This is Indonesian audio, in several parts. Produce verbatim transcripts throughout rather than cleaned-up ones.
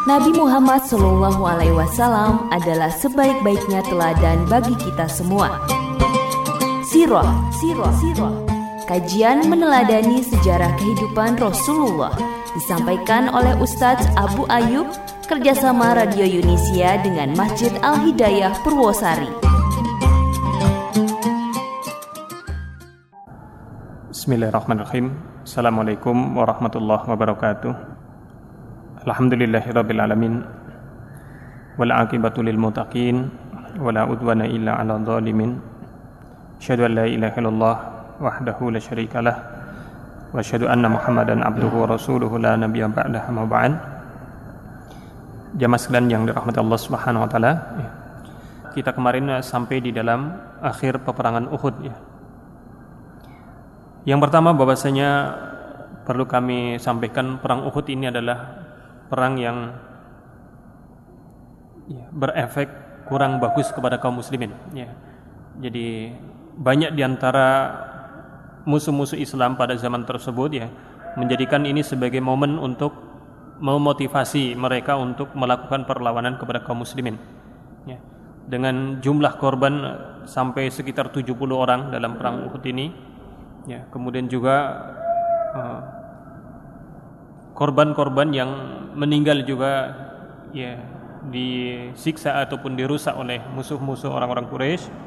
Nabi Muhammad shallallahu alaihi wasallam adalah sebaik-baiknya teladan bagi kita semua. Sirah, sirah, sirah. Kajian meneladani sejarah kehidupan Rasulullah disampaikan oleh Ustadz Abu Ayub kerjasama Radio Yunisia dengan Masjid Al-Hidayah Purwosari. Bismillahirrahmanirrahim. Assalamualaikum warahmatullahi wabarakatuh. Alhamdulillahirabbil alamin. Wal aqibatu lil muttaqin wala udwana illa 'alal zalimin. Asyhadu an la ilaha illallah wahdahu la syarikalah wa asyhadu anna Muhammadan abduhu wa rasuluhu la nabiyya ba'dahu ma ba'd. Jamaah sekalian yang dirahmati Allah Subhanahu wa taala, kita kemarin sampai di dalam akhir peperangan Uhud ya. Yang pertama bahwasanya perlu kami sampaikan, perang Uhud ini adalah perang yang ya, berefek kurang bagus kepada kaum muslimin ya. Jadi banyak di antara musuh-musuh Islam pada zaman tersebut ya menjadikan ini sebagai momen untuk memotivasi mereka untuk melakukan perlawanan kepada kaum muslimin ya. Dengan jumlah korban sampai sekitar tujuh puluh orang dalam perang Uhud ini ya. Kemudian juga uh, korban-korban yang meninggal juga ya disiksa ataupun dirusak oleh musuh-musuh orang-orang Quraisy.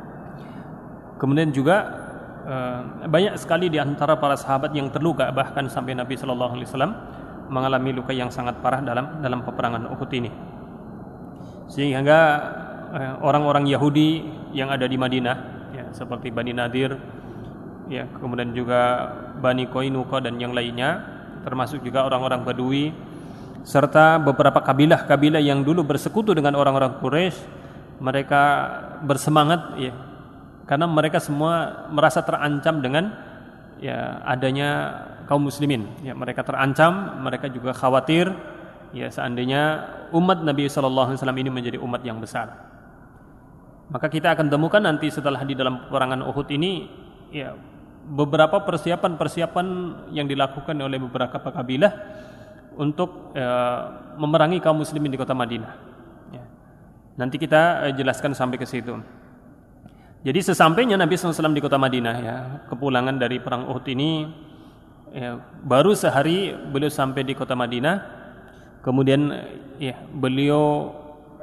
Kemudian juga uh, banyak sekali di antara para sahabat yang terluka, bahkan sampai Nabi sallallahu alaihi wasallam mengalami luka yang sangat parah dalam dalam peperangan Uhud ini. Sehingga uh, orang-orang Yahudi yang ada di Madinah ya, seperti Bani Nadir ya, kemudian juga Bani Qainuqa dan yang lainnya, termasuk juga orang-orang Badui serta beberapa kabilah-kabilah yang dulu bersekutu dengan orang-orang Quraisy, mereka bersemangat ya, karena mereka semua merasa terancam dengan ya adanya kaum muslimin ya. Mereka terancam, mereka juga khawatir ya seandainya umat Nabi sallallahu alaihi wasallam ini menjadi umat yang besar. Maka kita akan temukan nanti setelah di dalam peperangan Uhud ini ya beberapa persiapan-persiapan yang dilakukan oleh beberapa kabilah untuk ya, memerangi kaum muslimin di kota Madinah ya. Nanti kita eh, jelaskan sampai ke situ. Jadi sesampainya Nabi sallallahu alaihi wasallam di kota Madinah ya, kepulangan dari perang Uhud ini ya, baru sehari beliau sampai di kota Madinah. Kemudian ya beliau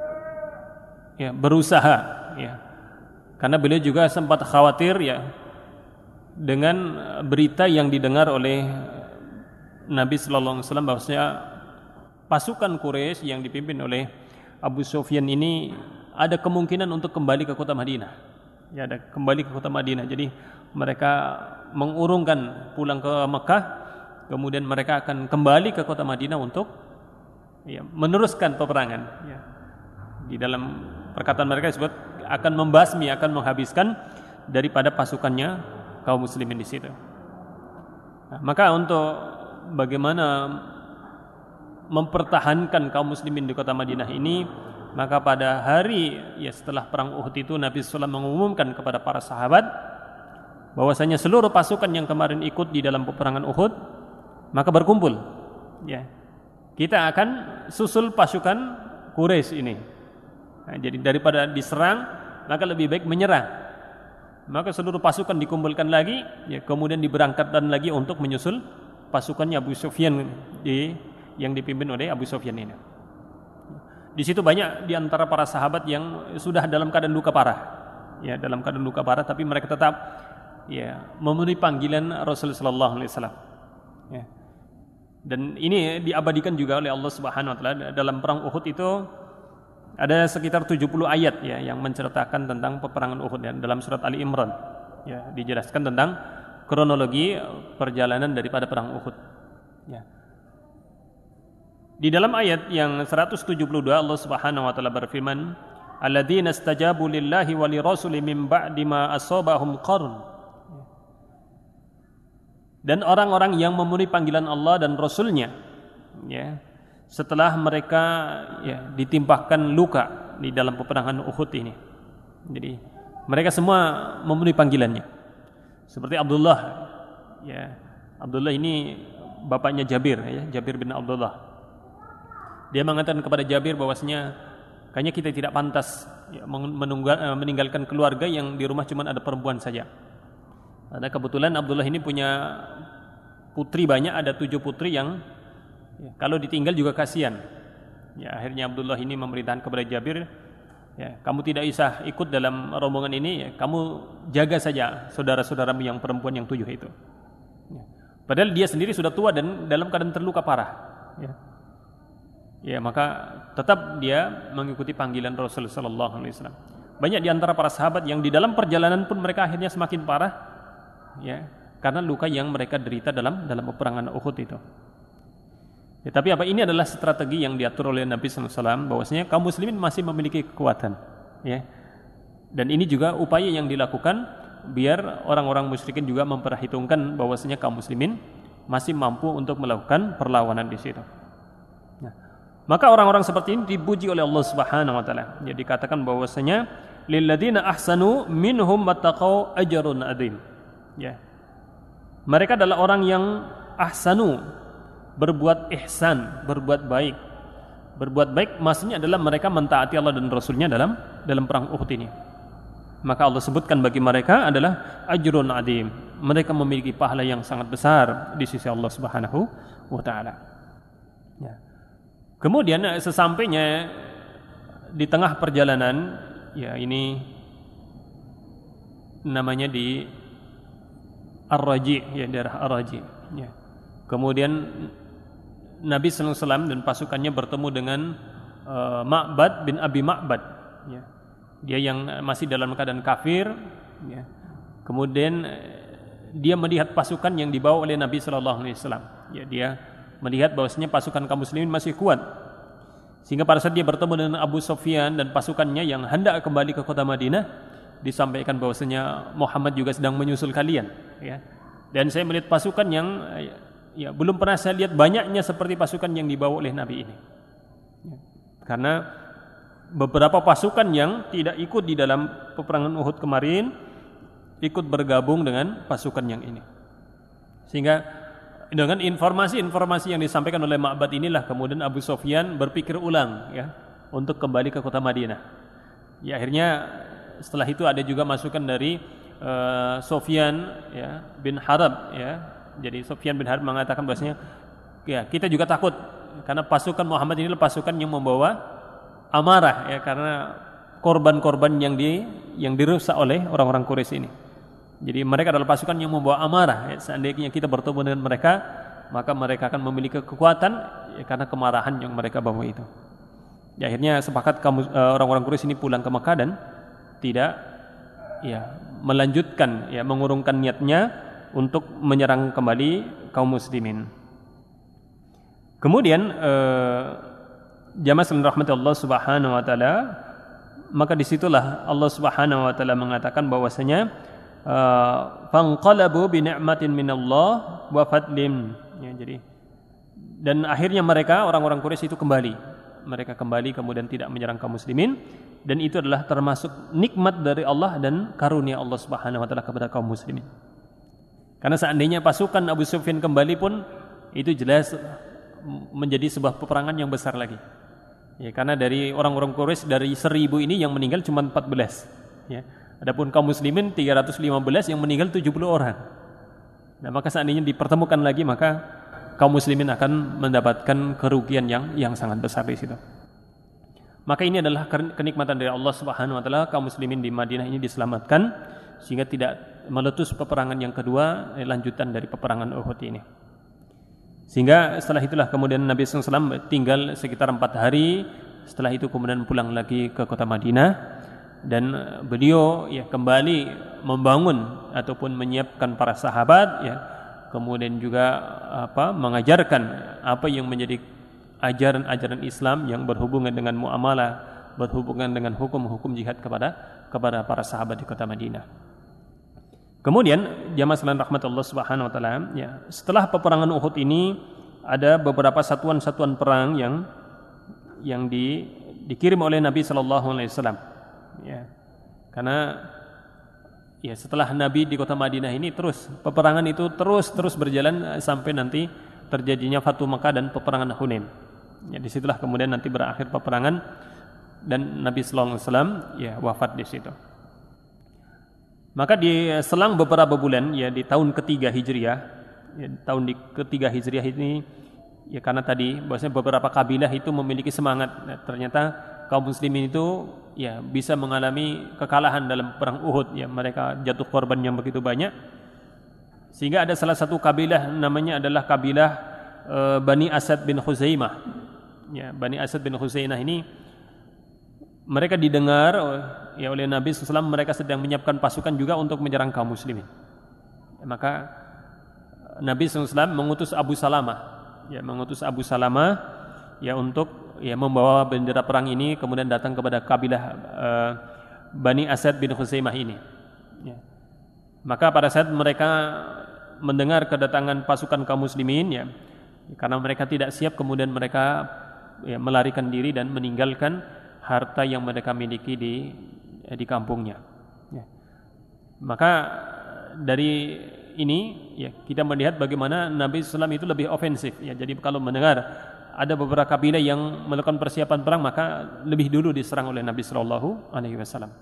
ya berusaha ya, karena beliau juga sempat khawatir ya dengan berita yang didengar oleh Nabi sallallahu alaihi wasallam bahwasanya pasukan Quraisy yang dipimpin oleh Abu Sufyan ini ada kemungkinan untuk kembali ke kota Madinah. Ya, ada kembali ke kota Madinah. Jadi mereka mengurungkan pulang ke Mekah, kemudian mereka akan kembali ke kota Madinah untuk ya, meneruskan peperangan. Ya. Di dalam perkataan mereka disebut akan membasmi, akan menghabiskan daripada pasukannya kaum muslimin di situ. Nah, maka untuk bagaimana mempertahankan kaum muslimin di kota Madinah ini, maka pada hari ya setelah perang Uhud itu Nabi sallallahu alaihi wasallam mengumumkan kepada para sahabat bahwasanya seluruh pasukan yang kemarin ikut di dalam peperangan Uhud maka berkumpul ya. Kita akan susul pasukan Quraisy ini. Nah, jadi daripada diserang maka lebih baik menyerah. Maka seluruh pasukan dikumpulkan lagi ya, kemudian diberangkatkan lagi untuk menyusul pasukannya Abu Sufyan di, yang dipimpin oleh Abu Sufyan ini. Di situ banyak di antara para sahabat yang sudah dalam keadaan luka parah. Ya, dalam keadaan luka parah tapi mereka tetap ya memenuhi panggilan Rasul sallallahu alaihi wasallam. Ya. Dan ini diabadikan juga oleh Allah Subhanahu wa taala dalam perang Uhud itu ada sekitar tujuh puluh ayat ya yang menceritakan tentang peperangan Uhud ya. Dalam surat Ali Imran ya dijelaskan tentang kronologi perjalanan daripada perang Uhud. Ya. Di dalam ayat yang seratus tujuh puluh dua Allah Subhanahu wa taala berfirman, "Alladzina istajabu lillahi wa lirasuli min ba'di ma asabahum qarn." Dan orang-orang yang memenuhi panggilan Allah dan Rasul-Nya ya, setelah mereka ya ditimpakan luka di dalam peperangan Uhud ini. Jadi mereka semua memenuhi panggilannya. Seperti Abdullah ya. Abdullah ini bapaknya Jabir ya, Jabir bin Abdullah. Dia mengatakan kepada Jabir bahwasanya kayaknya kita tidak pantas ya, menunggal, meninggalkan keluarga yang di rumah cuma ada perempuan saja. Karena kebetulan Abdullah ini punya putri banyak, ada tujuh putri yang ya, kalau ditinggal juga kasihan. Ya, akhirnya Abdullah ini memerintahkan kepada Jabir, ya, kamu tidak usah ikut dalam rombongan ini, ya, kamu jaga saja saudara-saudaramu yang perempuan yang tujuh itu. Ya. Padahal dia sendiri sudah tua dan dalam keadaan terluka parah. Ya, ya maka tetap dia mengikuti panggilan Rasulullah sallallahu alaihi wasallam. Banyak di antara para sahabat yang di dalam perjalanan pun mereka akhirnya semakin parah, ya, karena luka yang mereka derita dalam dalam peperangan Uhud itu. Ya, tapi apa ini adalah strategi yang diatur oleh Nabi sallallahu alaihi wasallam bahwasanya kaum muslimin masih memiliki kekuatan, ya. Dan ini juga upaya yang dilakukan biar orang-orang musyrikin juga memperhitungkan bahwasanya kaum muslimin masih mampu untuk melakukan perlawanan di situ. Nah, maka orang-orang seperti ini dipuji oleh Allah Subhanahu wa taala. Jadi dikatakan bahwasanya lil ladzina ahsanu minhum wattaqau ajrun adzim. Ya. Mereka adalah orang yang ahsanu, berbuat ihsan, berbuat baik. Berbuat baik maksudnya adalah mereka mentaati Allah dan Rasulnya dalam dalam perang Uhud ini. Maka Allah sebutkan bagi mereka adalah ajrun adzim. Mereka memiliki pahala yang sangat besar di sisi Allah Subhanahu wa taala. Ya. Kemudian sesampainya di tengah perjalanan, ya ini namanya di Ar-Raji, ya daerah Ar-Raji. Ya. Kemudian Nabi sallallahu alaihi wasallam dan pasukannya bertemu dengan uh, Ma'bad bin Abi Ma'bad. Ya. Dia yang masih dalam keadaan kafir. Ya. Kemudian dia melihat pasukan yang dibawa oleh Nabi sallallahu alaihi wasallam. Ya, dia melihat bahwasanya pasukan kaum muslimin masih kuat. Sehingga pada saat dia bertemu dengan Abu Sufyan dan pasukannya yang hendak kembali ke kota Madinah, disampaikan bahwasanya Muhammad juga sedang menyusul kalian. Ya. Dan saya melihat pasukan yang ya, belum pernah saya lihat banyaknya seperti pasukan yang dibawa oleh Nabi ini. Ya. Karena beberapa pasukan yang tidak ikut di dalam peperangan Uhud kemarin ikut bergabung dengan pasukan yang ini. Sehingga dengan informasi-informasi yang disampaikan oleh Ma'bad inilah kemudian Abu Sufyan berpikir ulang ya untuk kembali ke kota Madinah. Ya, akhirnya setelah itu ada juga masukan dari uh, Sufyan ya bin Harb ya. Jadi Sufyan bin Harb mengatakan bahwasanya ya kita juga takut karena pasukan Muhammad ini adalah pasukan yang membawa amarah ya karena korban-korban yang di yang dirusak oleh orang-orang Quraisy ini. Jadi mereka adalah pasukan yang membawa amarah ya, seandainya kita bertemu dengan mereka maka mereka akan memiliki kekuatan ya, karena kemarahan yang mereka bawa itu. Ya, akhirnya sepakat kamu, orang-orang Quraisy ini pulang ke Makkah dan tidak ya melanjutkan ya mengurungkan niatnya untuk menyerang kembali kaum muslimin. Kemudian eh, jamaah sekalian rahmati Allah Subhanahu wa taala, maka disitulah Allah Subhanahu wa taala mengatakan bahwasanya fanqalabu bi ni'matin minallah wa fadlin. Ya, jadi dan akhirnya mereka orang-orang Quraisy itu kembali. Mereka kembali kemudian tidak menyerang kaum muslimin dan itu adalah termasuk nikmat dari Allah dan karunia Allah Subhanahu wa taala kepada kaum muslimin. Karena seandainya pasukan Abu Sufyan kembali pun itu jelas menjadi sebuah peperangan yang besar lagi. Ya, karena dari orang-orang Quraisy dari seribu ini yang meninggal cuma empat belas. Ya. Adapun kaum muslimin tiga ratus lima belas yang meninggal tujuh puluh orang. Nah, maka seandainya dipertemukan lagi maka kaum muslimin akan mendapatkan kerugian yang yang sangat besar di situ. Maka ini adalah kenikmatan dari Allah Subhanahu wa taala, kaum muslimin di Madinah ini diselamatkan sehingga tidak meletus peperangan yang kedua, lanjutan dari peperangan Uhud ini. Sehingga setelah itulah kemudian Nabi sallallahu alaihi wasallam tinggal sekitar empat hari. Setelah itu kemudian pulang lagi ke kota Madinah dan beliau ya kembali membangun ataupun menyiapkan para sahabat ya, kemudian juga apa mengajarkan apa yang menjadi ajaran-ajaran Islam yang berhubungan dengan muamalah, berhubungan dengan hukum-hukum jihad kepada kepada para sahabat di kota Madinah. Kemudian jamaah sekalian rahmatullah Subhanahu wa taala, ya, setelah peperangan Uhud ini ada beberapa satuan-satuan perang yang yang di, dikirim oleh Nabi sallallahu alaihi wasallam. Ya. Karena ya setelah Nabi di kota Madinah ini terus peperangan itu terus terus berjalan sampai nanti terjadinya Fatu Makkah dan peperangan Hunain. Ya, disitulah kemudian nanti berakhir peperangan dan Nabi sallallahu alaihi wasallam ya wafat di situ. Maka di selang beberapa bulan ya di tahun ketiga Hijriah, ya, tahun di ketiga Hijriah ini ya karena tadi bahwasanya beberapa kabilah itu memiliki semangat, ya, ternyata kaum muslimin itu ya bisa mengalami kekalahan dalam perang Uhud, ya mereka jatuh korban yang begitu banyak, sehingga ada salah satu kabilah namanya adalah kabilah e, Bani Asad bin Khuzaimah. Ya, Bani Asad bin Khuzaimah ini mereka didengar ya oleh Nabi sallallahu alaihi wasallam, mereka sedang menyiapkan pasukan juga untuk menyerang kaum muslimin. Ya, maka Nabi sallallahu alaihi wasallam mengutus Abu Salamah, ya mengutus Abu Salamah ya untuk ya membawa bendera perang ini kemudian datang kepada kabilah uh, Bani Asad bin Khuzaimah ini. Ya. Maka pada saat mereka mendengar kedatangan pasukan kaum muslimin ya, karena mereka tidak siap kemudian mereka ya, melarikan diri dan meninggalkan harta yang mereka miliki di di kampungnya. Ya. Maka dari ini ya kita melihat bagaimana Nabi sallallahu alaihi wasallam itu lebih ofensif. Ya. Jadi kalau mendengar ada beberapa kabilah yang melakukan persiapan perang, maka lebih dulu diserang oleh Nabi sallallahu alaihi wasallam.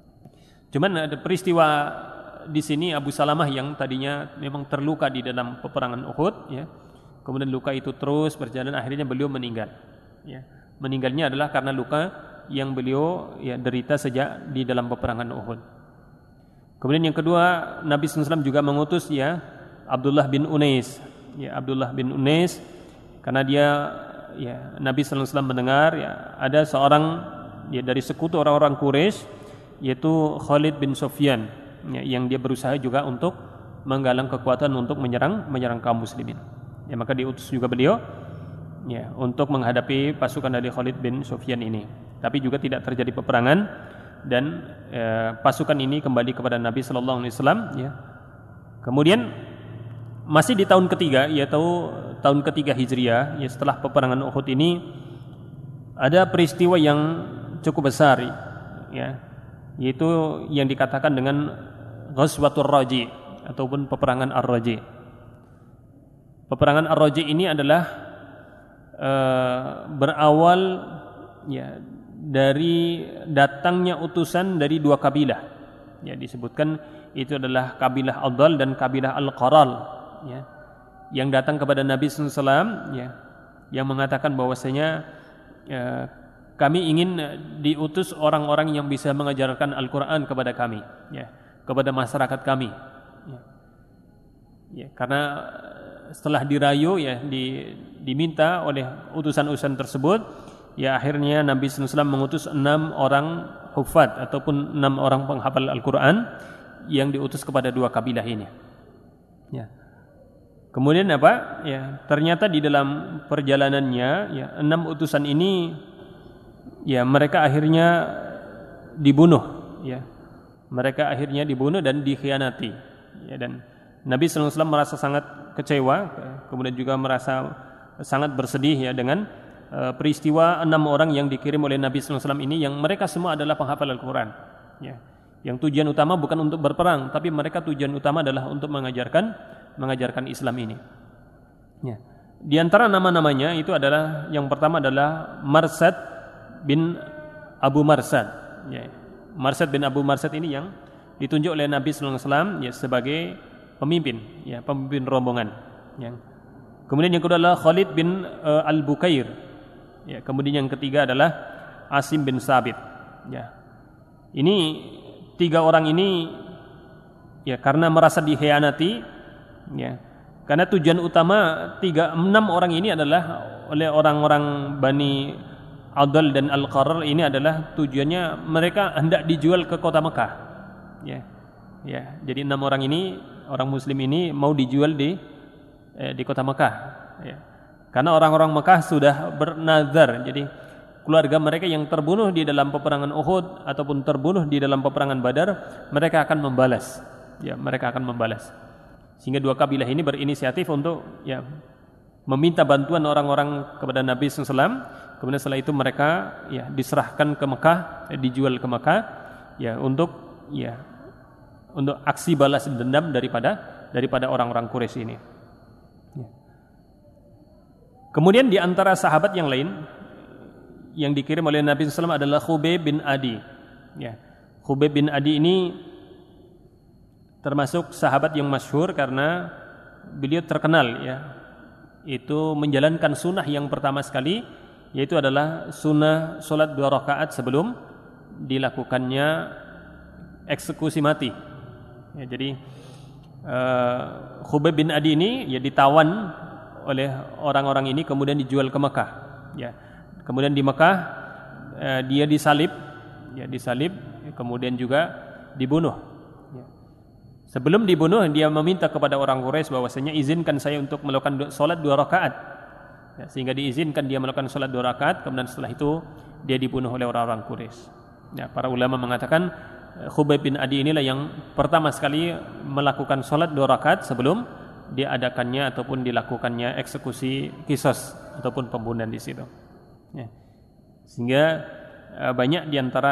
Cuman ada peristiwa di sini Abu Salamah yang tadinya memang terluka di dalam peperangan Uhud, ya. Kemudian luka itu terus berjalan, akhirnya beliau meninggal. Ya. Meninggalnya adalah karena luka yang beliau ya derita sejak di dalam peperangan Uhud. Kemudian yang kedua, Nabi sallallahu alaihi wasallam juga mengutus ya Abdullah bin Unais. Ya, Abdullah bin Unais karena dia ya Nabi sallallahu alaihi wasallam mendengar ya ada seorang ya dari sekutu orang-orang Quraisy yaitu Khalid bin Sufyan ya, yang dia berusaha juga untuk menggalang kekuatan untuk menyerang menyerang kaum muslimin. Ya, maka diutus juga beliau ya untuk menghadapi pasukan dari Khalid bin Sufyan ini. Tapi juga tidak terjadi peperangan dan eh, pasukan ini kembali kepada Nabi sallallahu alaihi wasallam ya. Kemudian masih di tahun ketiga yaitu tahun ketiga Hijriah ya, setelah peperangan Uhud ini ada peristiwa yang cukup besar ya, yaitu yang dikatakan dengan Ghazwatur Raji ataupun peperangan Ar-Raji. Peperangan Ar-Raji ini adalah uh, berawal ya dari datangnya utusan dari dua kabilah. Ya, disebutkan itu adalah kabilah Adal dan kabilah Al-Qaral ya, yang datang kepada Nabi sallallahu alaihi wasallam ya, yang mengatakan bahwasanya ya, kami ingin diutus orang-orang yang bisa mengajarkan Al-Quran kepada kami ya, kepada masyarakat kami ya. Ya, karena setelah dirayu ya di, diminta oleh utusan-utusan tersebut ya, akhirnya Nabi sallallahu alaihi wasallam mengutus enam orang hufad ataupun enam orang penghafal Al-Quran yang diutus kepada dua kabilah ini ya. Kemudian apa? Ya, ternyata di dalam perjalanannya ya enam utusan ini ya mereka akhirnya dibunuh ya. Mereka akhirnya dibunuh dan dikhianati. Ya, dan Nabi sallallahu alaihi wasallam merasa sangat kecewa, kemudian juga merasa sangat bersedih ya dengan uh, peristiwa enam orang yang dikirim oleh Nabi sallallahu alaihi wasallam ini yang mereka semua adalah penghafal Al-Qur'an. Ya. Yang tujuan utama bukan untuk berperang, tapi mereka tujuan utama adalah untuk mengajarkan mengajarkan Islam ini. Ya. Di antara nama-namanya itu adalah yang pertama adalah Marsad bin Abu Marsad. Ya. Marsad bin Abu Marsad ini yang ditunjuk oleh Nabi sallallahu alaihi wasallam ya sebagai pemimpin, ya pemimpin rombongan. Ya. Kemudian yang kedua adalah Khalid bin uh, Al-Bukair. Ya. Kemudian yang ketiga adalah Asim bin Sabit. Ya. Ini tiga orang ini ya karena merasa dikhianati, ya. Karena tujuan utama tiga enam orang ini adalah oleh orang-orang Bani Adal dan Al-Qarar ini adalah tujuannya mereka hendak dijual ke kota Mekah. Ya. Ya, jadi enam orang ini, orang muslim ini mau dijual di eh, di kota Mekah, ya. Karena orang-orang Mekah sudah bernazar, jadi keluarga mereka yang terbunuh di dalam peperangan Uhud ataupun terbunuh di dalam peperangan Badar, mereka akan membalas. Ya, mereka akan membalas. Sehingga dua kabilah ini berinisiatif untuk ya meminta bantuan orang-orang kepada Nabi sallallahu alaihi wasallam. Kemudian setelah itu mereka ya diserahkan ke Mekah, eh, dijual ke Mekah ya untuk ya untuk aksi balas dendam daripada daripada orang-orang Quraisy ini. Ya. Kemudian di antara sahabat yang lain yang dikirim oleh Nabi sallallahu alaihi wasallam adalah Khubayb bin Adi. Ya. Khubayb bin Adi ini termasuk sahabat yang masyhur karena beliau terkenal ya, itu menjalankan sunnah yang pertama sekali, yaitu adalah sunnah solat dua rakaat sebelum dilakukannya eksekusi mati. Ya, jadi uh, Khubayb bin Adi ini ya ditawan oleh orang-orang ini kemudian dijual ke Mekah. Ya, kemudian di Mekah uh, dia disalib, ya disalib, kemudian juga dibunuh. Sebelum dibunuh dia meminta kepada orang Quraisy bahwasanya izinkan saya untuk melakukan salat dua rakaat. Ya, sehingga diizinkan dia melakukan salat dua rakaat, kemudian setelah itu dia dibunuh oleh orang-orang Quraisy. Ya, para ulama mengatakan Khubayb bin Adi inilah yang pertama sekali melakukan salat dua rakaat sebelum diadakannya ataupun dilakukannya eksekusi qisas ataupun pembunuhan di situ. Ya. Sehingga banyak di antara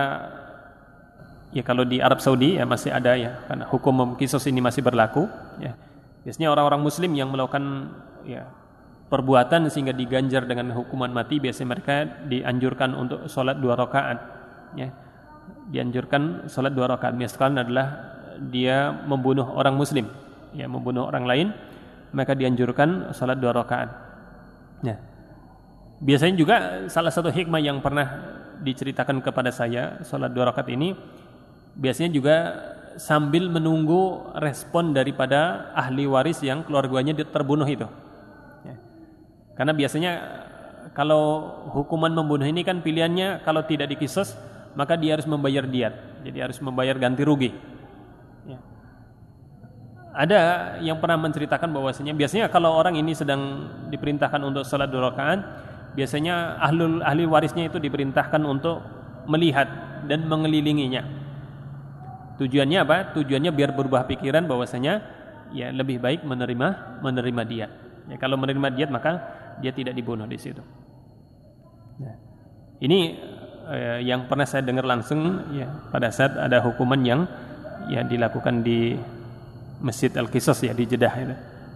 ya kalau di Arab Saudi ya masih ada ya, karena hukum qisas ini masih berlaku ya. Biasanya orang-orang muslim yang melakukan ya perbuatan sehingga diganjar dengan hukuman mati, biasanya mereka dianjurkan untuk salat dua rakaat ya. Dianjurkan salat dua rakaat. Misalkan adalah dia membunuh orang muslim ya, membunuh orang lain, maka dianjurkan salat dua rakaat. Ya. Biasanya juga salah satu hikmah yang pernah diceritakan kepada saya salat dua rakaat ini biasanya juga sambil menunggu respon daripada ahli waris yang keluarganya terbunuh itu. Ya. Karena biasanya kalau hukuman membunuh ini kan pilihannya kalau tidak dikisos maka dia harus membayar diat. Jadi harus membayar ganti rugi. Ya. Ada yang pernah menceritakan bahwasanya biasanya kalau orang ini sedang diperintahkan untuk salat dua rakaat, biasanya ahli ahli warisnya itu diperintahkan untuk melihat dan mengelilinginya. Tujuannya apa? Tujuannya biar berubah pikiran bahwasanya ya lebih baik menerima menerima diat. Ya, kalau menerima diat maka dia tidak dibunuh di situ. Nah, ini eh, yang pernah saya dengar langsung ya pada saat ada hukuman yang ya dilakukan di Masjid Al-Qisas ya di Jeddah itu.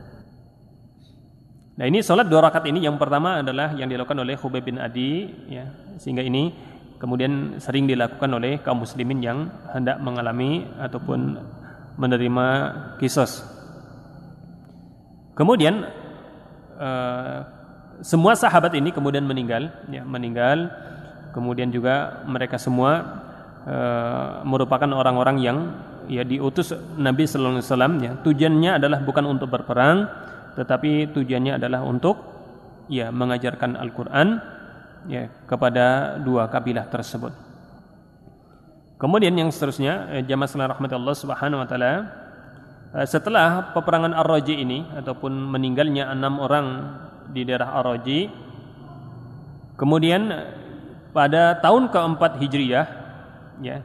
Nah, ini salat dua rakaat ini yang pertama adalah yang dilakukan oleh Khubayb bin Adi ya, sehingga ini kemudian sering dilakukan oleh kaum muslimin yang hendak mengalami ataupun menerima qisas. Kemudian uh, semua sahabat ini kemudian meninggal, ya, meninggal. Kemudian juga mereka semua uh, merupakan orang-orang yang ya diutus Nabi sallallahu alaihi wasallam ya. Tujuannya adalah bukan untuk berperang, tetapi tujuannya adalah untuk ya mengajarkan Al-Qur'an ya kepada dua kabilah tersebut. Kemudian yang seterusnya eh, jamaah sekalian rahmat Allah Subhanahu wa taala, eh, setelah peperangan Ar-Raji ini ataupun meninggalnya enam orang di daerah Ar-Raji, kemudian pada tahun keempat Hijriyah ya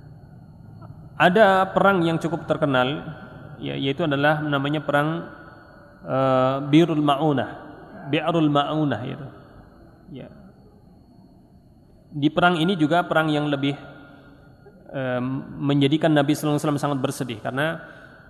ada perang yang cukup terkenal ya, yaitu adalah namanya perang uh, Bi'rul Ma'unah. Bi'rul Ma'unah itu. Ya. Di perang ini juga perang yang lebih um, menjadikan Nabi sallallahu alaihi wasallam sangat bersedih karena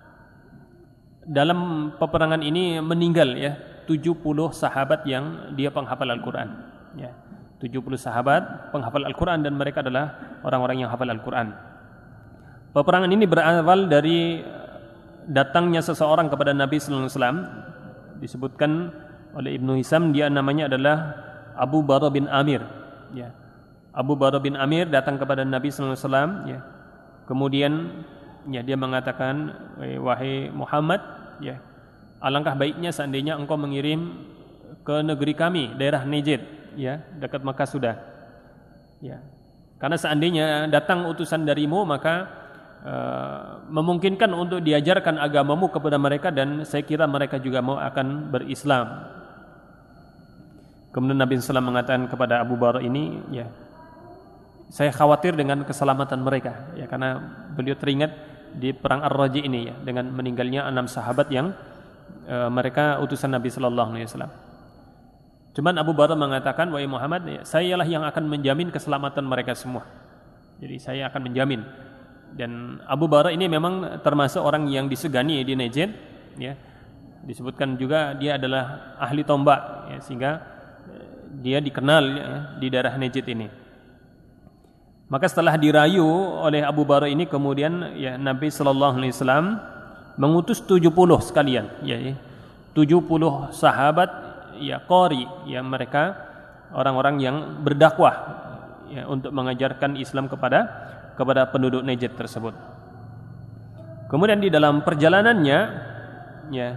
dalam peperangan ini meninggal ya tujuh puluh sahabat yang dia penghafal Al-Qur'an ya. tujuh puluh sahabat penghafal Al-Qur'an dan mereka adalah orang-orang yang hafal Al-Qur'an. Peperangan ini berawal dari datangnya seseorang kepada Nabi sallallahu alaihi wasallam, disebutkan oleh Ibnu Hisam dia namanya adalah Abu Bara bin Amir ya. Abu Bara bin Amir datang kepada Nabi sallallahu alaihi wasallam ya. Kemudian ya dia mengatakan, wahai Muhammad ya, alangkah baiknya seandainya engkau mengirim ke negeri kami daerah Najd ya, dekat Makkah sudah. Ya. Karena seandainya datang utusan darimu maka uh, memungkinkan untuk diajarkan agamamu kepada mereka dan saya kira mereka juga mau akan berislam. Kemudian Nabi sallallahu alaihi wasallam mengatakan kepada Abu Bara ini ya, saya khawatir dengan keselamatan mereka ya, karena beliau teringat di perang Ar-Raji ini ya dengan meninggalnya enam sahabat yang e, mereka utusan Nabi sallallahu alaihi wasallam. Cuman Abu Bara mengatakan, wahai Muhammad, ya, sayalah yang akan menjamin keselamatan mereka semua. Jadi saya akan menjamin. Dan Abu Bara ini memang termasuk orang yang disegani di Najd ya. disebutkan juga dia adalah ahli tombak, ya, sehingga dia dikenal, ya, di daerah Najd ini. Maka setelah dirayu oleh Abu Bara ini, kemudian ya Nabi sallallahu alaihi wasallam mengutus tujuh puluh sekalian, ya, tujuh puluh sahabat, ya, qari, ya, mereka orang-orang yang berdakwah, ya, untuk mengajarkan Islam kepada kepada penduduk Najd tersebut. Kemudian di dalam perjalanannya, ya,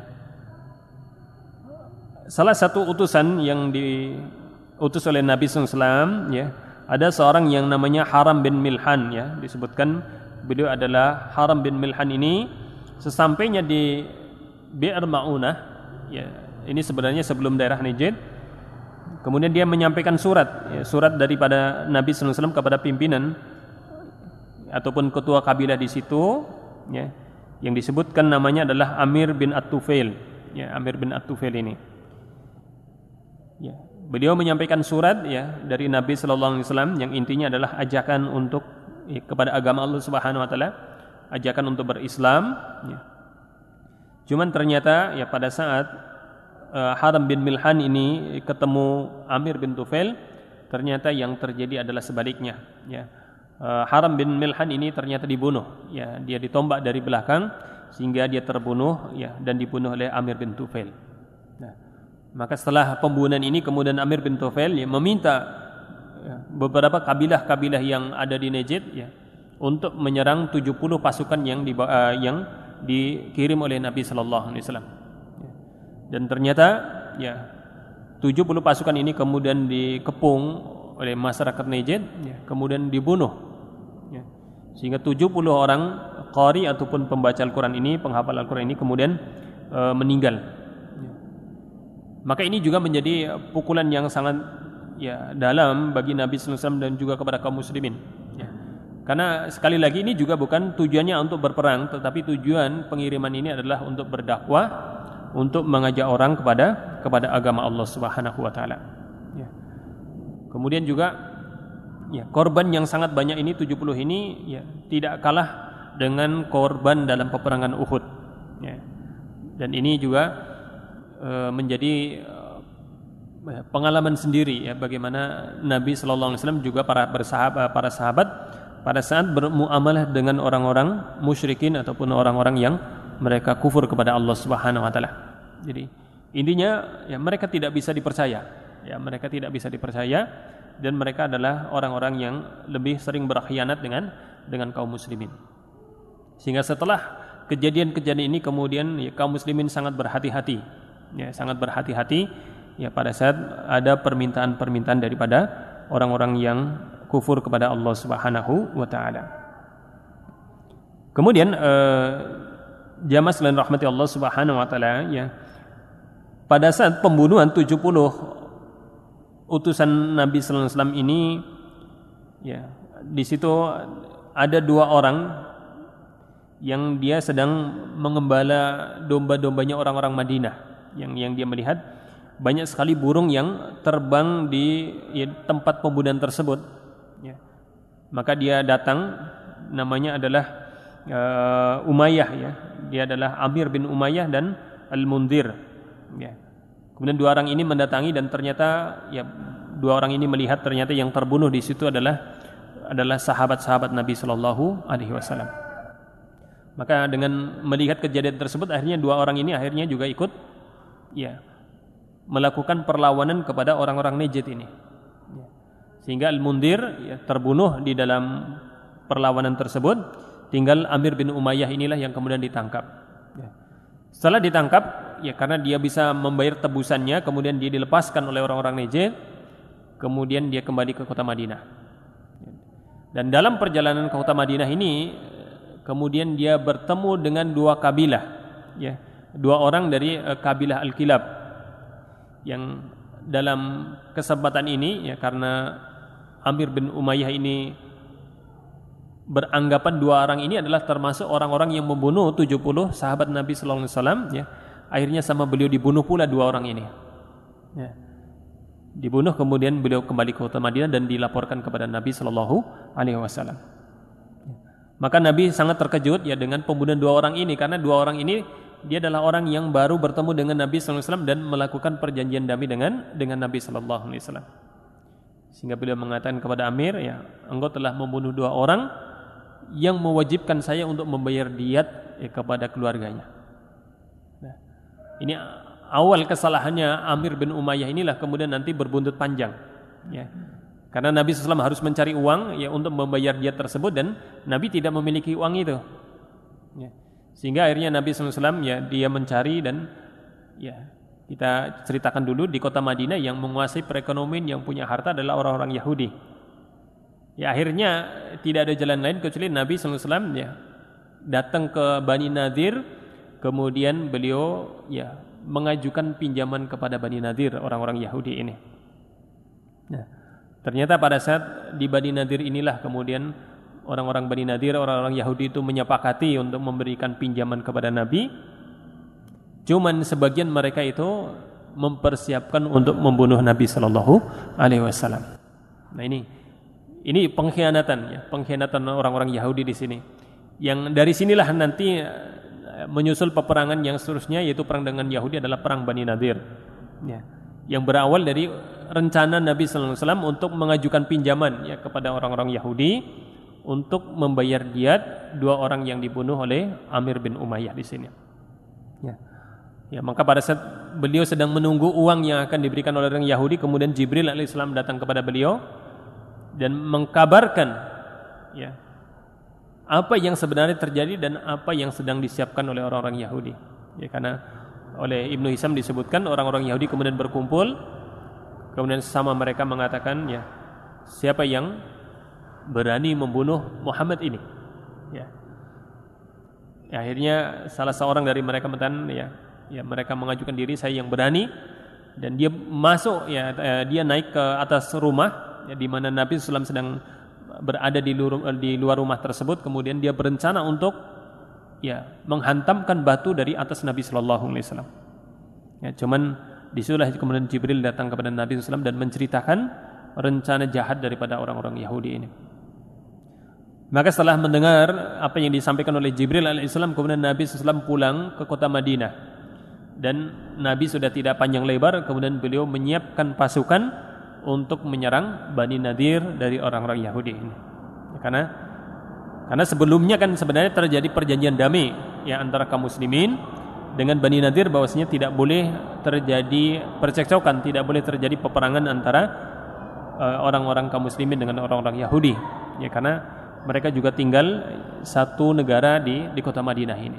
salah satu utusan yang diutus oleh Nabi sallallahu alaihi wasallam, ya, ada seorang yang namanya Haram bin Milhan, ya, disebutkan beliau adalah Haram bin Milhan ini sesampainya di Bi'r Ma'unah, ya, ini sebenarnya sebelum daerah Najd. Kemudian dia menyampaikan surat, ya, surat daripada Nabi sallallahu alaihi wasallam kepada pimpinan ataupun ketua kabilah di situ, ya, yang disebutkan namanya adalah Amir bin At-Tufail, ya, Amir bin At-Tufail ini. Ya, beliau menyampaikan surat, ya, dari Nabi sallallahu alaihi wasallam yang intinya adalah ajakan untuk, ya, kepada agama Allah Subhanahu wa taala, ajakan untuk berislam, ya. Cuman ternyata, ya, pada saat uh, Haram bin Milhan ini ketemu Amir bin Tufail, ternyata yang terjadi adalah sebaliknya, ya. Uh, Haram bin Milhan ini ternyata dibunuh, ya, dia ditombak dari belakang sehingga dia terbunuh, ya, dan dibunuh oleh Amir bin Tufail. Nah, maka setelah pembunuhan ini kemudian Amir bin Tufail, ya, meminta, ya, beberapa kabilah-kabilah yang ada di Najd, ya, untuk menyerang tujuh puluh pasukan yang di, uh, yang dikirim oleh Nabi sallallahu alaihi wasallam. Ya. Dan ternyata, ya, tujuh puluh pasukan ini kemudian dikepung oleh masyarakat Najd, ya, kemudian dibunuh, ya. Sehingga tujuh puluh orang qari ataupun pembaca Al-Qur'an ini, penghafal Al-Qur'an ini kemudian uh, meninggal. Maka ini juga menjadi pukulan yang sangat, ya, dalam bagi Nabi sallallahu alaihi wasallam dan juga kepada kaum muslimin, ya. Karena sekali lagi ini juga bukan tujuannya untuk berperang, tetapi tujuan pengiriman ini adalah untuk berdakwah, untuk mengajak orang kepada kepada agama Allah Subhanahu wa taala, ya. Kemudian juga, ya, korban yang sangat banyak ini tujuh puluh ini, ya, tidak kalah dengan korban dalam peperangan Uhud, ya. Dan ini juga menjadi pengalaman sendiri, ya, bagaimana Nabi sallallahu alaihi wasallam juga para bersahabat para sahabat pada saat bermuamalah dengan orang-orang musyrikin ataupun orang-orang yang mereka kufur kepada Allah Subhanahu wa taala. Jadi intinya, ya, mereka tidak bisa dipercaya, ya, mereka tidak bisa dipercaya dan mereka adalah orang-orang yang lebih sering berkhianat dengan dengan kaum muslimin. Sehingga setelah kejadian-kejadian ini kemudian, ya, kaum muslimin sangat berhati-hati, ya, sangat berhati-hati, ya, pada saat ada permintaan-permintaan daripada orang-orang yang kufur kepada Allah Subhanahu wa taala. Kemudian eh, jamaah sekalian rahmati Allah Subhanahu wa taala, ya, pada saat pembunuhan tujuh puluh utusan Nabi sallallahu alaihi wasallam ini, ya, di situ ada dua orang yang dia sedang mengembala domba-dombanya orang-orang Madinah, yang yang dia melihat banyak sekali burung yang terbang di, ya, tempat pembunuhan tersebut, ya. Maka dia datang, namanya adalah uh, Umayyah, ya. Dia adalah Amir bin Umayyah dan Al-Mundhir, ya. Kemudian dua orang ini mendatangi dan ternyata, ya, dua orang ini melihat ternyata yang terbunuh di situ adalah adalah sahabat-sahabat Nabi sallallahu alaihi wasallam. Maka dengan melihat kejadian tersebut, akhirnya dua orang ini akhirnya juga ikut, ya, melakukan perlawanan kepada orang-orang Najd ini, ya. Sehingga Al-Mundhir, ya, terbunuh di dalam perlawanan tersebut. Tinggal Amir bin Umayyah inilah yang kemudian ditangkap, ya. Setelah ditangkap, ya, karena dia bisa membayar tebusannya, kemudian dia dilepaskan oleh orang-orang Najd. Kemudian dia kembali ke kota Madinah. Dan dalam perjalanan ke kota Madinah ini, kemudian dia bertemu dengan dua kabilah, ya, dua orang dari uh, kabilah Al-Kilab, yang dalam kesempatan ini, ya, karena Amir bin Umayyah ini beranggapan dua orang ini adalah termasuk orang-orang yang membunuh tujuh puluh sahabat Nabi sallallahu alaihi wasallam, ya, akhirnya sama beliau dibunuh pula dua orang ini, ya. Dibunuh, kemudian beliau kembali ke kota Madinah dan dilaporkan kepada Nabi sallallahu alaihi wasallam. Maka Nabi sangat terkejut, ya, dengan pembunuhan dua orang ini, karena dua orang ini dia adalah orang yang baru bertemu dengan Nabi sallallahu alaihi wasallam dan melakukan perjanjian damai dengan dengan Nabi sallallahu alaihi wasallam. Sehingga beliau mengatakan kepada Amir, ya, engkau telah membunuh dua orang yang mewajibkan saya untuk membayar diat ya, kepada keluarganya. Nah, ini awal kesalahannya Amir bin Umayyah inilah kemudian nanti berbuntut panjang. Ya. Karena Nabi sallallahu alaihi wasallam harus mencari uang ya untuk membayar diat tersebut dan Nabi tidak memiliki uang itu. Ya. Sehingga akhirnya Nabi sallallahu alaihi wasallam ya dia mencari dan ya kita ceritakan dulu di kota Madinah yang menguasai perekonomian yang punya harta adalah orang-orang Yahudi. Ya akhirnya tidak ada jalan lain kecuali Nabi sallallahu alaihi wasallam ya datang ke Bani Nadir, kemudian beliau ya mengajukan pinjaman kepada Bani Nadir, orang-orang Yahudi ini. Nah, ternyata pada saat di Bani Nadir inilah kemudian orang-orang Bani Nadir, orang-orang Yahudi itu menyepakati untuk memberikan pinjaman kepada Nabi. Cuman sebagian mereka itu mempersiapkan untuk membunuh Nabi sallallahu alaihi wasallam. Nah ini ini pengkhianatan ya, pengkhianatan orang-orang Yahudi di sini. Yang dari sinilah nanti menyusul peperangan yang seterusnya yaitu perang dengan Yahudi adalah perang Bani Nadir. Ya. Yang berawal dari rencana Nabi sallallahu alaihi wasallam untuk mengajukan pinjaman ya kepada orang-orang Yahudi untuk membayar diat dua orang yang dibunuh oleh Amir bin Umayyah di sini. Ya. Ya, maka pada saat beliau sedang menunggu uang yang akan diberikan oleh orang Yahudi, kemudian Jibril alaihissalam datang kepada beliau dan mengkabarkan ya apa yang sebenarnya terjadi dan apa yang sedang disiapkan oleh orang-orang Yahudi. Ya, karena oleh Ibnu Hisham disebutkan orang-orang Yahudi kemudian berkumpul, kemudian sesama mereka mengatakan ya siapa yang berani membunuh Muhammad ini. Ya. Ya, akhirnya salah seorang dari mereka mengatakan ya ya mereka mengajukan diri, saya yang berani, dan dia masuk ya dia naik ke atas rumah ya, di mana Nabi sallallahu alaihi wasallam sedang berada di luar, di luar rumah tersebut, kemudian dia berencana untuk ya menghantamkan batu dari atas Nabi sallallahu alaihi wasallam. Ya, cuman disitulah kemudian Jibril datang kepada Nabi sallallahu alaihi wasallam dan menceritakan rencana jahat daripada orang-orang Yahudi ini. Maka setelah mendengar apa yang disampaikan oleh Jibril alaihissalam, kemudian Nabi sallallahu alaihi wasallam pulang ke kota Madinah. Dan Nabi sudah tidak panjang lebar, kemudian beliau menyiapkan pasukan untuk menyerang Bani Nadir dari orang-orang Yahudi ini. Karena karena sebelumnya kan sebenarnya terjadi perjanjian damai ya antara kaum muslimin dengan Bani Nadir bahwasanya tidak boleh terjadi percekcokan, tidak boleh terjadi peperangan antara uh, orang-orang kaum muslimin dengan orang-orang Yahudi. Ya karena mereka juga tinggal satu negara di di kota Madinah ini.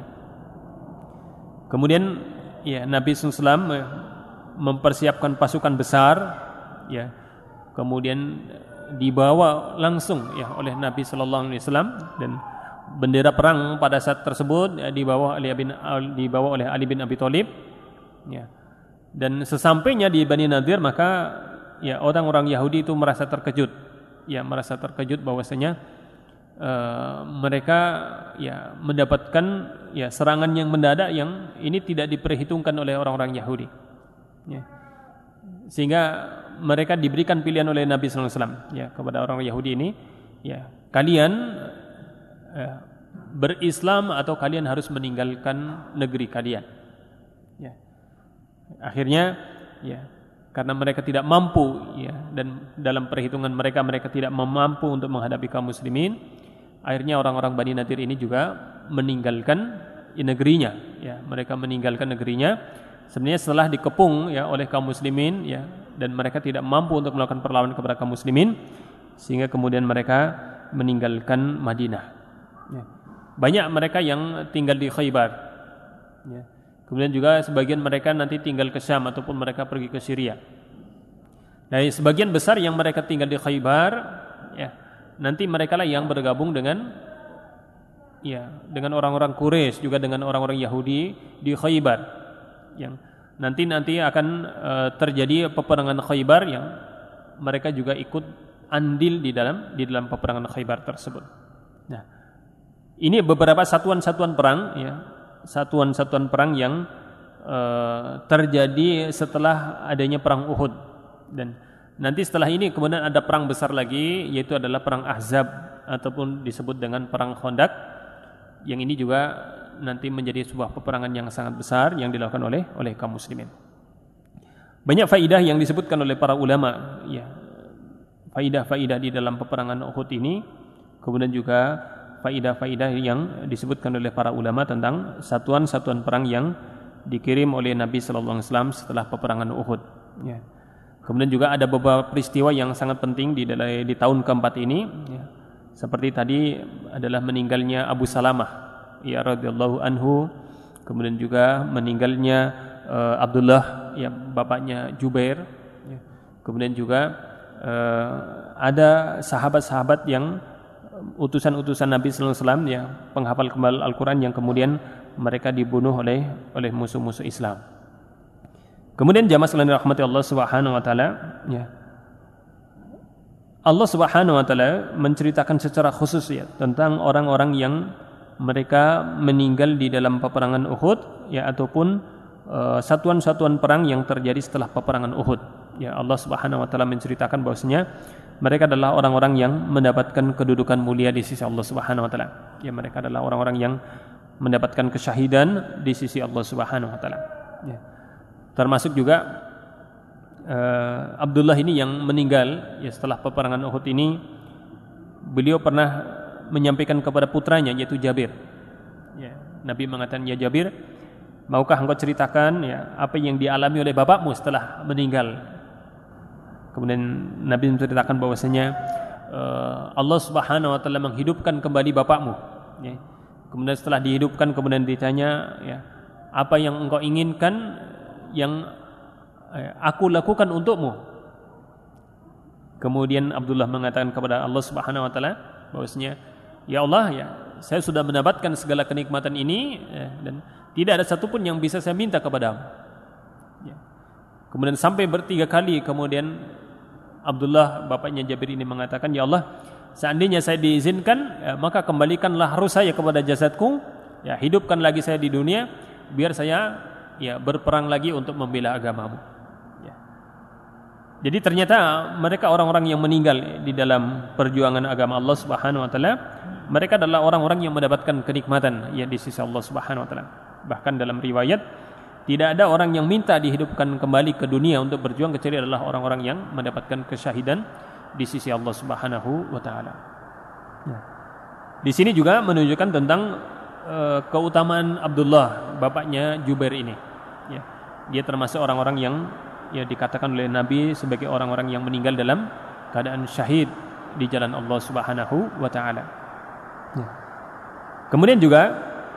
Kemudian ya Nabi sallallahu alaihi wasallam mempersiapkan pasukan besar ya, kemudian dibawa langsung ya oleh Nabi sallallahu alaihi wasallam, dan bendera perang pada saat tersebut ya, dibawa oleh bin dibawa oleh Ali bin Abi Thalib ya. Dan sesampainya di Bani Nadir maka ya orang-orang Yahudi itu merasa terkejut ya merasa terkejut bahwasanya Uh, mereka ya mendapatkan ya serangan yang mendadak yang ini tidak diperhitungkan oleh orang-orang Yahudi ya. Sehingga mereka diberikan pilihan oleh Nabi sallallahu alaihi wasallam ya kepada orang Yahudi ini ya, kalian uh, berislam atau kalian harus meninggalkan negeri kalian ya. Akhirnya ya karena mereka tidak mampu ya, dan dalam perhitungan mereka mereka tidak mampu untuk menghadapi kaum muslimin, akhirnya orang-orang Bani Nadir ini juga meninggalkan negerinya ya, mereka meninggalkan negerinya sebenarnya setelah dikepung ya oleh kaum muslimin ya, dan mereka tidak mampu untuk melakukan perlawanan kepada kaum muslimin, sehingga kemudian mereka meninggalkan Madinah ya. Banyak mereka yang tinggal di Khaybar ya. Kemudian juga sebagian mereka nanti tinggal ke Syam ataupun mereka pergi ke Syria. Nah, sebagian besar yang mereka tinggal di Khaybar ya, nanti mereka lah yang bergabung dengan ya dengan orang-orang Quraisy, juga dengan orang-orang Yahudi di Khaybar. Yang nanti nanti akan uh, terjadi peperangan Khaybar yang mereka juga ikut andil di dalam di dalam peperangan Khaybar tersebut. Nah, ini beberapa satuan-satuan perang ya. Satuan-satuan perang yang uh, terjadi setelah adanya perang Uhud, dan nanti setelah ini kemudian ada perang besar lagi, yaitu adalah perang Ahzab ataupun disebut dengan perang Khandaq, yang ini juga nanti menjadi sebuah peperangan yang sangat besar yang dilakukan oleh oleh kaum muslimin. Banyak faidah yang disebutkan oleh para ulama, ya. Faidah-faidah di dalam peperangan Uhud ini, kemudian juga faidah-faidah yang disebutkan oleh para ulama tentang satuan-satuan perang yang dikirim oleh Nabi sallallahu alaihi wasallam setelah peperangan Uhud, ya. Kemudian juga ada beberapa peristiwa yang sangat penting di di tahun keempat ini, ya. Seperti tadi adalah meninggalnya Abu Salamah, ya radhiyallahu anhu, kemudian juga meninggalnya uh, Abdullah, ya bapaknya Jubair, ya. Kemudian juga uh, ada sahabat-sahabat yang utusan-utusan Nabi sallallahu alaihi wasallam, ya, penghafal kembali Al-Qur'an yang kemudian mereka dibunuh oleh oleh musuh-musuh Islam. Kemudian jamaah sekalian rahmati Allah Subhanahu wa taala, ya. Allah Subhanahu wa taala menceritakan secara khusus, ya, tentang orang-orang yang mereka meninggal di dalam peperangan Uhud, ya, ataupun uh, satuan-satuan perang yang terjadi setelah peperangan Uhud. Ya, Allah Subhanahu wa taala menceritakan bahwasanya mereka adalah orang-orang yang mendapatkan kedudukan mulia di sisi Allah Subhanahu wa taala. Ya, mereka adalah orang-orang yang mendapatkan kesyahidan di sisi Allah Subhanahu wa taala. Ya. Termasuk juga uh, Abdullah ini yang meninggal, ya, setelah peperangan Uhud ini, beliau pernah menyampaikan kepada putranya yaitu Jabir. Ya, Nabi mengatakan, "Ya Jabir, maukah engkau ceritakan, ya, apa yang dialami oleh bapakmu setelah meninggal?" Kemudian Nabi menceritakan bahwasanya uh, Allah Subhanahu wa taala menghidupkan kembali bapakmu, ya. Kemudian setelah dihidupkan kemudian ditanya, ya, apa yang engkau inginkan yang eh, aku lakukan untukmu? Kemudian Abdullah mengatakan kepada Allah Subhanahu wa taala bahwasanya, ya Allah, ya, saya sudah mendapatkan segala kenikmatan ini, ya, dan tidak ada satupun yang bisa saya minta kepadamu. Ya. Kemudian sampai bertiga kali kemudian Abdullah bapaknya Jabir ini mengatakan, ya Allah, seandainya saya diizinkan, ya, maka kembalikanlah roh saya kepada jasadku, ya, hidupkan lagi saya di dunia biar saya, ya, berperang lagi untuk membela agamamu. Ya. Jadi ternyata mereka orang-orang yang meninggal di dalam perjuangan agama Allah Subhanahu wa taala, mereka adalah orang-orang yang mendapatkan kenikmatan, ya, di sisi Allah Subhanahu wa taala. Bahkan dalam riwayat tidak ada orang yang minta dihidupkan kembali ke dunia untuk berjuang kecuali adalah orang-orang yang mendapatkan kesyahidan di sisi Allah Subhanahu wa taala. Ya. Di sini juga menunjukkan tentang uh, keutamaan Abdullah bapaknya Jubair ini. Ya. Dia termasuk orang-orang yang, ya, dikatakan oleh Nabi sebagai orang-orang yang meninggal dalam keadaan syahid di jalan Allah Subhanahu wa taala. Ya. Kemudian juga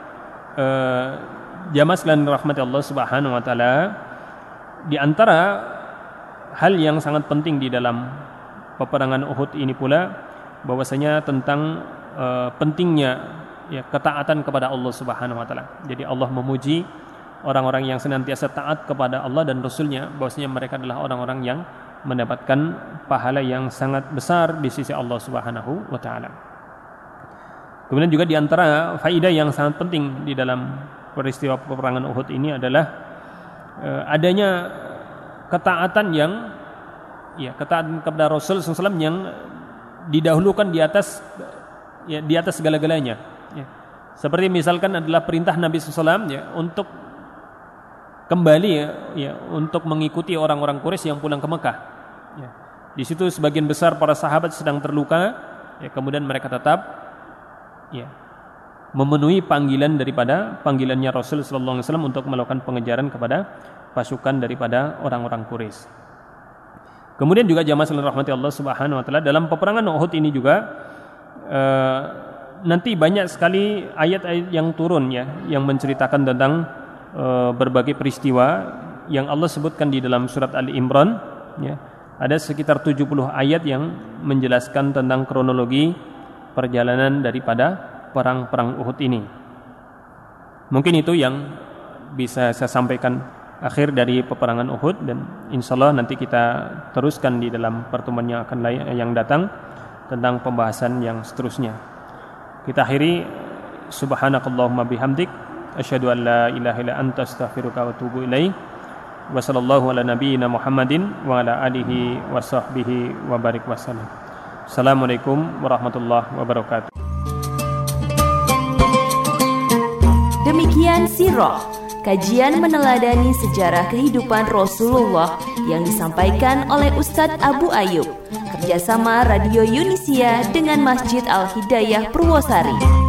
uh, jamaah sekalian rahmati Allah Subhanahu wa taala, di antara hal yang sangat penting di dalam peperangan Uhud ini pula bahwasanya tentang uh, pentingnya, ya, ketaatan kepada Allah Subhanahu wa taala. Jadi Allah memuji orang-orang yang senantiasa taat kepada Allah dan Rasul-Nya, bahwasanya mereka adalah orang-orang yang mendapatkan pahala yang sangat besar di sisi Allah Subhanahu wa taala. Kemudian juga di antara faedah yang sangat penting di dalam peristiwa peperangan Uhud ini adalah uh, adanya ketaatan yang, ya, ketaatan kepada Rasul sallallahu alaihi wasallam yang didahulukan di atas, ya, di atas segala-galanya. Ya. Seperti misalkan adalah perintah Nabi sallallahu alaihi wasallam, ya, untuk kembali, ya, ya, untuk mengikuti orang-orang Quraisy yang pulang ke Mekah. Ya. Di situ sebagian besar para sahabat sedang terluka, ya, kemudian mereka tetap, ya, memenuhi panggilan daripada panggilannya Rasul sallallahu alaihi wasallam untuk melakukan pengejaran kepada pasukan daripada orang-orang Quraisy. Kemudian juga jamaah sekalian rahmati Allah Subhanahu wa taala, dalam peperangan Uhud ini juga uh, nanti banyak sekali ayat-ayat yang turun, ya, yang menceritakan tentang uh, berbagai peristiwa yang Allah sebutkan di dalam surat Ali Imran, ya. Ada sekitar tujuh puluh ayat yang menjelaskan tentang kronologi perjalanan daripada perang-perang Uhud ini. Mungkin itu yang bisa saya sampaikan akhir dari peperangan Uhud, dan insyaallah nanti kita teruskan di dalam pertemuan yang akan yang datang tentang pembahasan yang seterusnya. Kita akhiri, subhanakallahumma bihamdik asyhadu an la ilaha illa anta astaghfiruka wa atubu ilaik. Wa sallallahu ala nabiyyina Muhammadin wa ala alihi wa sahbihi wa barik wasallam. Assalamualaikum warahmatullahi wabarakatuh. Sirah, kajian meneladani sejarah kehidupan Rasulullah yang disampaikan oleh Ustadz Abu Ayub, kerjasama Radio Yunisia dengan Masjid Al-Hidayah Purwosari.